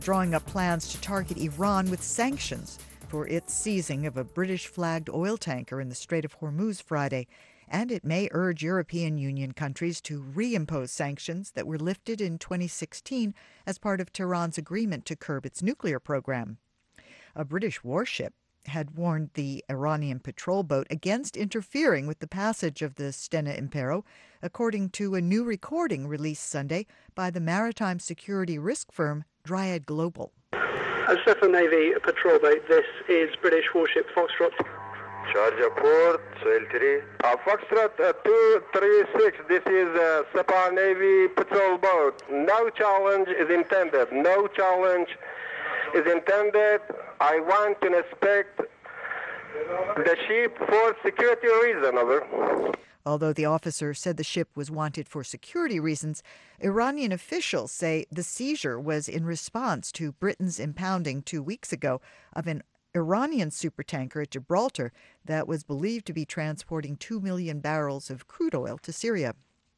drawing up plans to target Iran with sanctions for its seizing of a British-flagged oil tanker in the Strait of Hormuz Friday. And it may urge European Union countries to reimpose sanctions that were lifted in 2016 as part of Tehran's agreement to curb its nuclear program. A British warship had warned the Iranian patrol boat against interfering with the passage of the Stena Impero, according to a new recording released Sunday by the maritime security risk firm Dryad Global. Stefan Navy patrol boat, this is British warship Foxtrot. Charger port, Sail 3. Foxtrot 236, this is Separ Navy patrol boat. No challenge is intended. No challenge is intended. I want to inspect the ship for security reason, over. Although the officer said the ship was wanted for security reasons, Iranian officials say the seizure was in response to Britain's impounding 2 weeks ago of an Iranian supertanker at Gibraltar that was believed to be transporting 2 million barrels of crude oil to Syria.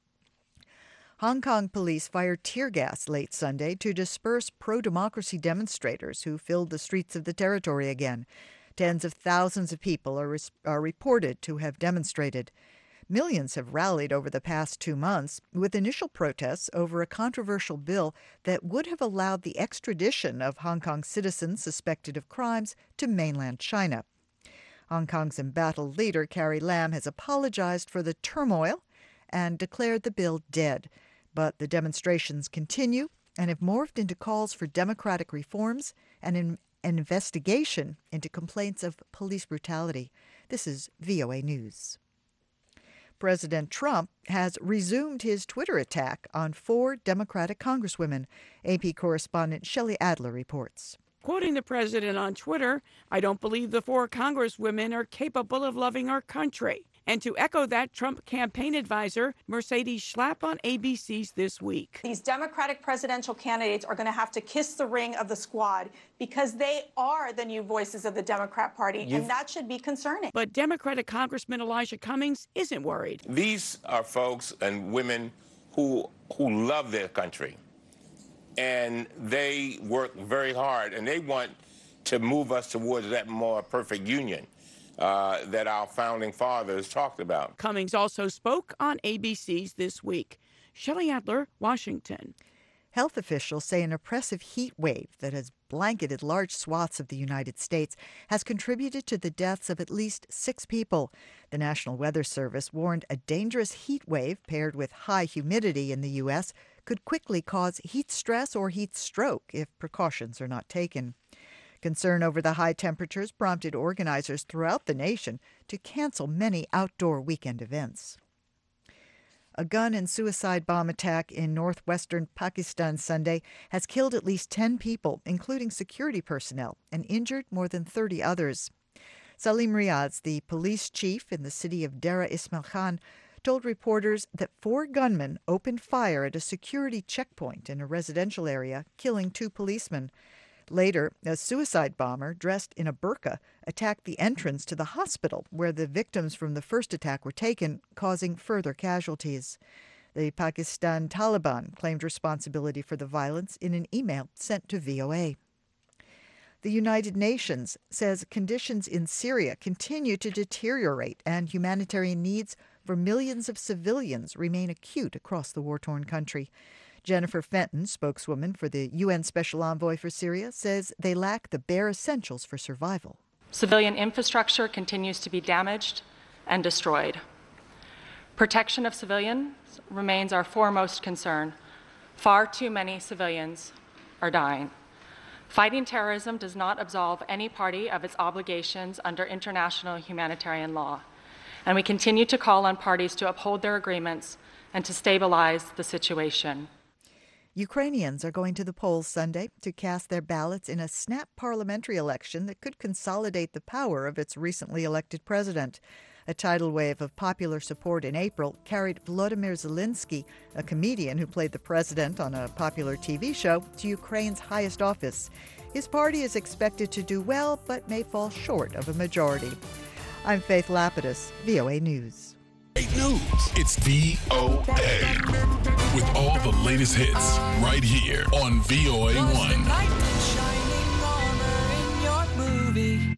Hong Kong police fired tear gas late Sunday to disperse pro-democracy demonstrators who filled the streets of the territory again. Tens of thousands of people are reported to have demonstrated. Millions have rallied over the past 2 months, with initial protests over a controversial bill that would have allowed the extradition of Hong Kong citizens suspected of crimes to mainland China. Hong Kong's embattled leader, Carrie Lam, has apologized for the turmoil and declared the bill dead. But the demonstrations continue and have morphed into calls for democratic reforms and an investigation into complaints of police brutality. This is VOA News. President Trump has resumed his Twitter attack on 4 Democratic congresswomen. AP correspondent Shelley Adler reports. Quoting the president on Twitter, "I don't believe the 4 congresswomen are capable of loving our country." And to echo that, Trump campaign advisor Mercedes Schlapp on ABC's This Week. These Democratic presidential candidates are going to have to kiss the ring of the squad because they are the new voices of the Democrat Party, and that should be concerning. But Democratic Congressman Elijah Cummings isn't worried. These are folks and women who love their country, and they work very hard, and they want to move us towards that more perfect union that our founding fathers talked about. Cummings also spoke on ABC's This Week. Shelley Adler, Washington. Health officials say an oppressive heat wave that has blanketed large swaths of the United States has contributed to the deaths of at least 6 people. The National Weather Service warned a dangerous heat wave paired with high humidity in the U.S. could quickly cause heat stress or heat stroke if precautions are not taken. Concern over the high temperatures prompted organizers throughout the nation to cancel many outdoor weekend events. A gun and suicide bomb attack in northwestern Pakistan Sunday has killed at least 10 people, including security personnel, and injured more than 30 others. Salim Riaz, the police chief in the city of Dera Ismail Khan, told reporters that 4 gunmen opened fire at a security checkpoint in a residential area, killing 2 policemen. Later, a suicide bomber dressed in a burqa attacked the entrance to the hospital where the victims from the first attack were taken, causing further casualties. The Pakistan Taliban claimed responsibility for the violence in an email sent to VOA. The United Nations says conditions in Syria continue to deteriorate and humanitarian needs for millions of civilians remain acute across the war-torn country. Jennifer Fenton, spokeswoman for the UN Special Envoy for Syria, says they lack the bare essentials for survival. Civilian infrastructure continues to be damaged and destroyed. Protection of civilians remains our foremost concern. Far too many civilians are dying. Fighting terrorism does not absolve any party of its obligations under international humanitarian law, and we continue to call on parties to uphold their agreements and to stabilize the situation. Ukrainians are going to the polls Sunday to cast their ballots in a snap parliamentary election that could consolidate the power of its recently elected president. A tidal wave of popular support in April carried Volodymyr Zelensky, a comedian who played the president on a popular TV show, to Ukraine's highest office. His party is expected to do well, but may fall short of a majority. I'm Faith Lapidus, VOA News. Great news. It's VOA. With all the latest hits right here on VOA1.